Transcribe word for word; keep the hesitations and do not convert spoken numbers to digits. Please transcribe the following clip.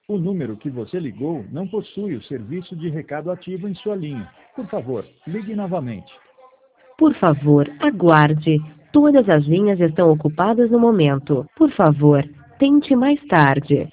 O número que você ligou não possui o serviço de recado ativo em sua linha. Por favor, ligue novamente. Por favor, aguarde. Todas as linhas estão ocupadas no momento. Por favor, tente mais tarde.